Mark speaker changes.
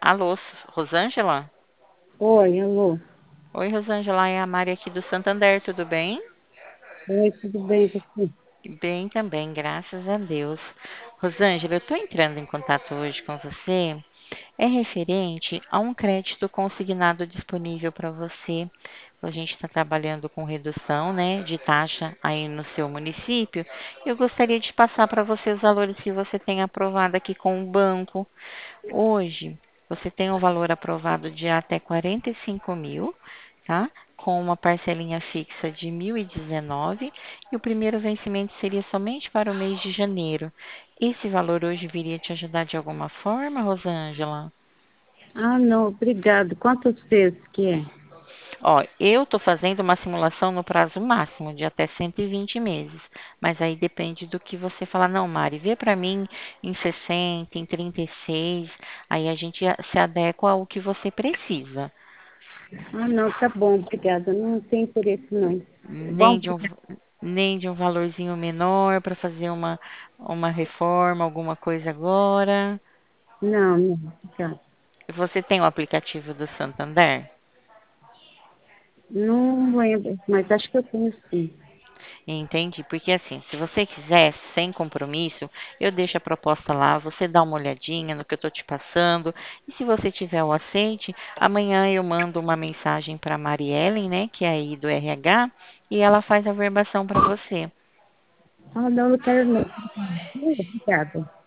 Speaker 1: Alô, Rosângela?
Speaker 2: Oi, alô.
Speaker 1: Oi, Rosângela, é a Mari aqui do Santander, tudo bem?
Speaker 2: Oi, tudo bem com você?
Speaker 1: Bem também, graças a Deus. Rosângela, eu estou entrando em contato hoje com você. É referente a um crédito consignado disponível para você. A gente está trabalhando com redução, né, de taxa aí no seu município. Eu gostaria de passar para você os valores que você tem aprovado aqui com o banco. Hoje, você tem um valor aprovado de até 45 mil, tá? Com uma parcelinha fixa de 1.019 e o primeiro vencimento seria somente para o mês de janeiro. Esse valor hoje viria te ajudar de alguma forma, Rosângela?
Speaker 2: Ah, não, obrigado. Quantos vezes que é?
Speaker 1: Ó, eu estou fazendo uma simulação no prazo máximo de até 120 meses, mas aí depende do que você falar. Não, Mari, vê para mim em 60, em 36, aí a gente se adequa ao que você precisa.
Speaker 2: Ah, não, tá bom, obrigada. Não tem interesse, não.
Speaker 1: Nem
Speaker 2: Vamos,
Speaker 1: de um, nem de um valorzinho menor para fazer uma reforma, alguma coisa agora.
Speaker 2: não, não, obrigada.
Speaker 1: Você tem o aplicativo do Santander?
Speaker 2: Não lembro, mas acho que eu tenho sim.
Speaker 1: Entendi, porque assim, se você quiser, sem compromisso, eu deixo a proposta lá, você dá uma olhadinha no que eu estou te passando, e se você tiver o aceite, amanhã eu mando uma mensagem para a Mariellen, né, que é aí do RH, e ela faz a verbação para você.
Speaker 2: Ah, não, não quero não. Obrigada.